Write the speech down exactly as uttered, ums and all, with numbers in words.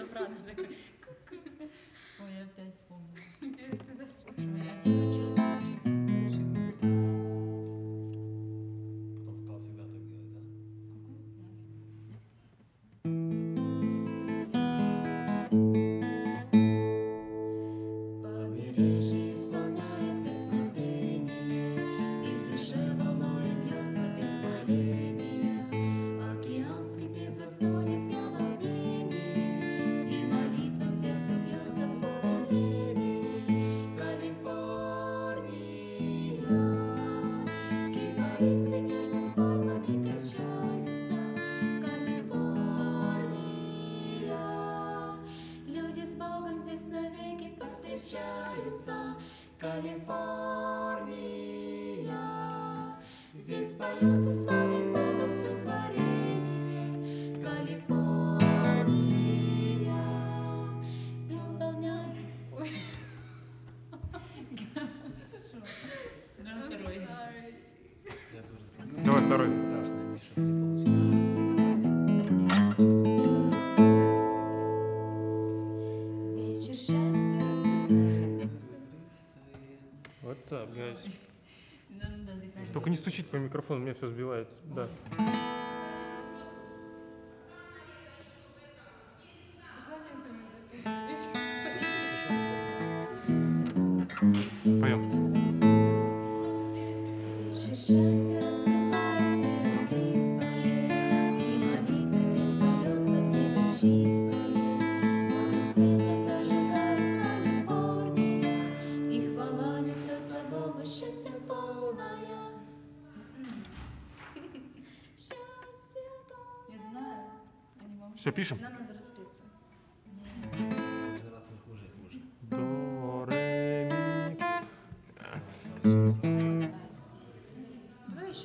правда такой. Ой, я опять вспомнила. Я всегда спрашиваю. Потом стал всегда так делать, да? Побережье исполняет песнопение, и в душе волною бьется без моления. Океан скипит, застонет я волнение, и молитва сердце бьется в уверении. Калифорния, кипарисы нежно с пальмами качаются. Калифорния, люди с Богом здесь навеки повстречаются. Калифорния, здесь поет и славит Бога все творение. Калифорния, исполняй. Ой, Да, второй. sorry. Я тоже смотрю. Давай второй. Страшно, ничего не получилось. Вечер счастья рассыпается. What's up, guys? Нам надо дыхание. Только не стучите по микрофону, меня все сбивается. Да. Представьте, если мы записывали. Поем. Вечер счастья рассыпает реки листья, и молитва песня льется в небо чистое. Море света зажигает Калифорния, и хвала несется Богу счастьем полная. Счастье Не полное. знаю. Я не могу. Все, пишем. Нам надо распеться. Каждый раз мы хуже и хуже. До, ре, ми. Давай, следующий.